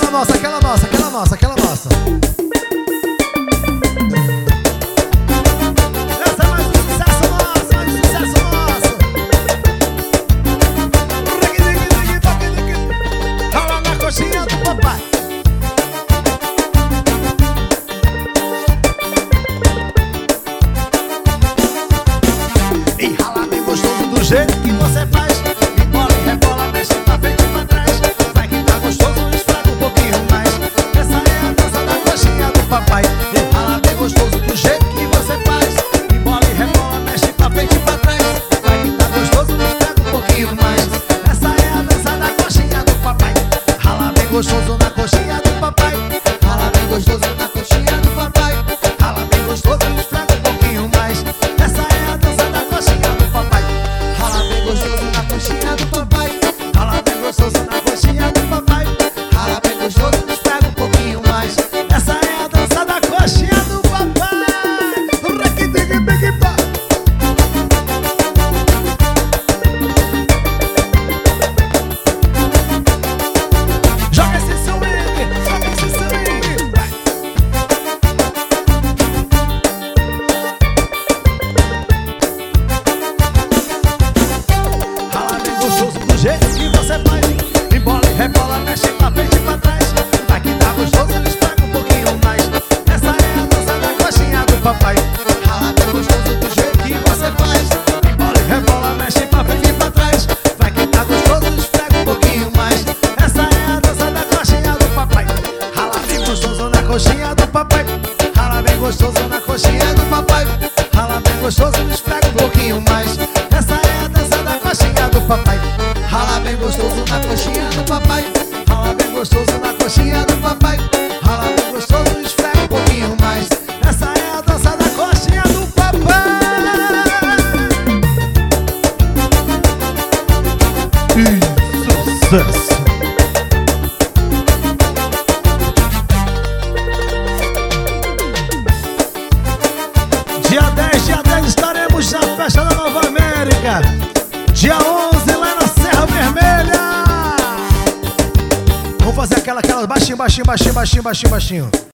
Aquela nossa, aquela nossa, aquela nossa, aquela nossa. Essa é mais um sucesso nosso, mais um sucesso nosso. Rala na coxinha do papai. E rala bem gostoso do jeito que você faz. E bola e rebola, mexe pra frente e pra trás. Vai que tá gostoso, esfrega um pouquinho mais. Essa é a dança da coxinha do papai. E rala bem gostoso do jeito que você faz. E bola e rebola, mexe pra frente e pra trás. Vai que tá gostoso, esfrega um pouquinho mais. Essa é a dança da coxinha do papai. Rala bem gostoso na coxinha do papai. Rala bem gostoso na coxinha do papai. Rala bem gostoso, esfrega um pouquinho mais. Essa é a dança da coxinha do papai. Rala bem gostoso na coxinha do papai. Rala bem gostoso na coxinha do papai. Rala bem gostoso, esfrega um pouquinho mais. Essa é a dança da coxinha do papai. Joga esse swing, joga esse swing. Vai. Rala bem gostoso do jeito que você faz. E bola e rebola, mexe pra frente e pra trás. Vai que tá gostoso, ele esfrega um pouquinho mais. Essa é a dança da coxinha do papai. Rala bem gostoso do jeito que você faz. E bola e rebola, mexe pra frente e pra trás. Vai que tá gostoso, ele esfrega um pouquinho mais. Essa é a dança da coxinha do papai. Rala bem gostoso na coxinha do papai. Rala bem gostoso na coxinha do papai. Rala bem gostoso, ele esfrega um pouquinho mais. Essa é a dança da coxinha do papai. Rala bem gostoso na coxinha do papai. Rala bem gostoso na coxinha do papai. Rala bem gostoso, esfrega um pouquinho mais. Essa é a dança da coxinha do papai. Sucesso. Dia 10 estaremos na festa da Nova América. Dia 11 lá na Serra Vermelha. Vamos fazer aquela baixinho, baixinho, baixinho, baixinho, baixinho, baixinho.